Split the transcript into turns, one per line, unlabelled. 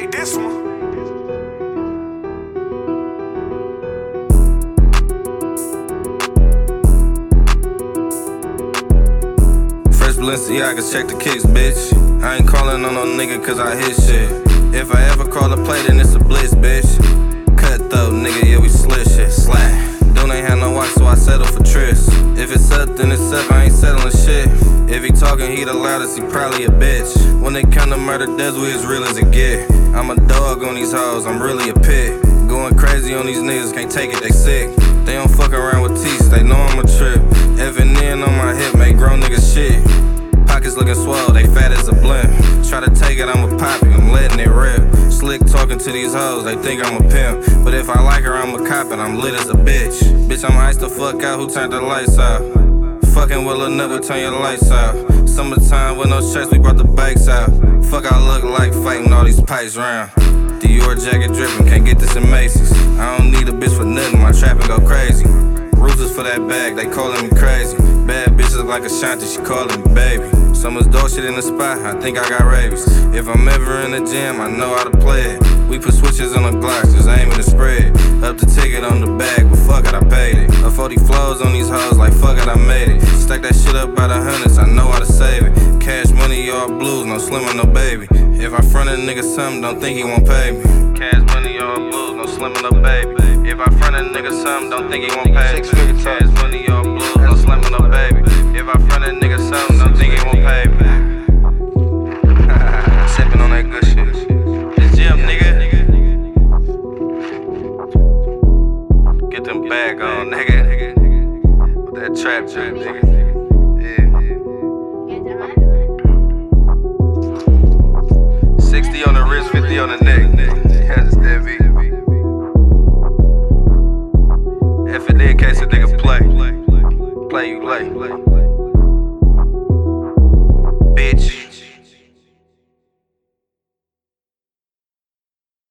made this one.
Fresh Balenciaga, check the kicks, bitch. I ain't calling on no nigga cause I hit shit. If I ever call a play, then it's a blitz, bitch. Cutthroat, nigga, yeah, we slit shit. Slap. Don't ain't have no watch, so I settle for tris. If it's up, then it's up, I ain't settling shit. If he talking, he the loudest, he probably a bitch. When it come to murder, that's we as real as it get. I'm a dog on these hoes, I'm really a pit. Going crazy on these niggas, can't take it, they sick. They don't fuck around with teeth, they know I'm a trip. F&N on my hip, make grown niggas shit. Pockets looking swole, they fat as a blimp. Try to take it, I'm a poppy, I'm letting it rip. Slick talking to these hoes, they think I'm a pimp. But if I like her, I'm a cop and I'm lit as a bitch. Bitch, I'm iced the fuck out, who turned the lights out? Fucking with a nut, we turn your lights out. Summertime with no shirts, we brought the bikes out. Fuck, I look like fighting all these pipes round. Dior jacket dripping, can't get this in Macy's. I don't need a bitch for nothing, my trapping go crazy. Roosters for that bag, they calling me crazy. Bad bitch look like Ashanti, she calling me baby. So much dog shit in the spot, I think I got rabies. If I'm ever in the gym, I know how to play it. We put switches on the Glocks, just aiming to spread. Up the ticket on the bag, but fuck it, I paid it. A 40 flows on these hoes, like fuck it, I made it. Stack that shit up by the hundreds, I know how to save it. Cash money, all blues, no slim or no baby. If I front a nigga something, don't think he won't pay me. Cash money, all blues, no slim or no baby. If I front a nigga something, don't think he won't pay me. Cash money, all blues, no slim or no baby. If I front a nigga something, don't think he won't pay me. Sippin' on that good shit. It's Jim, nigga. Get them bag on, nigga. With that trap drip, nigga. Yeah. 60 on the wrist, 50 on the neck. You understand me? If it did, in case a nigga play you late.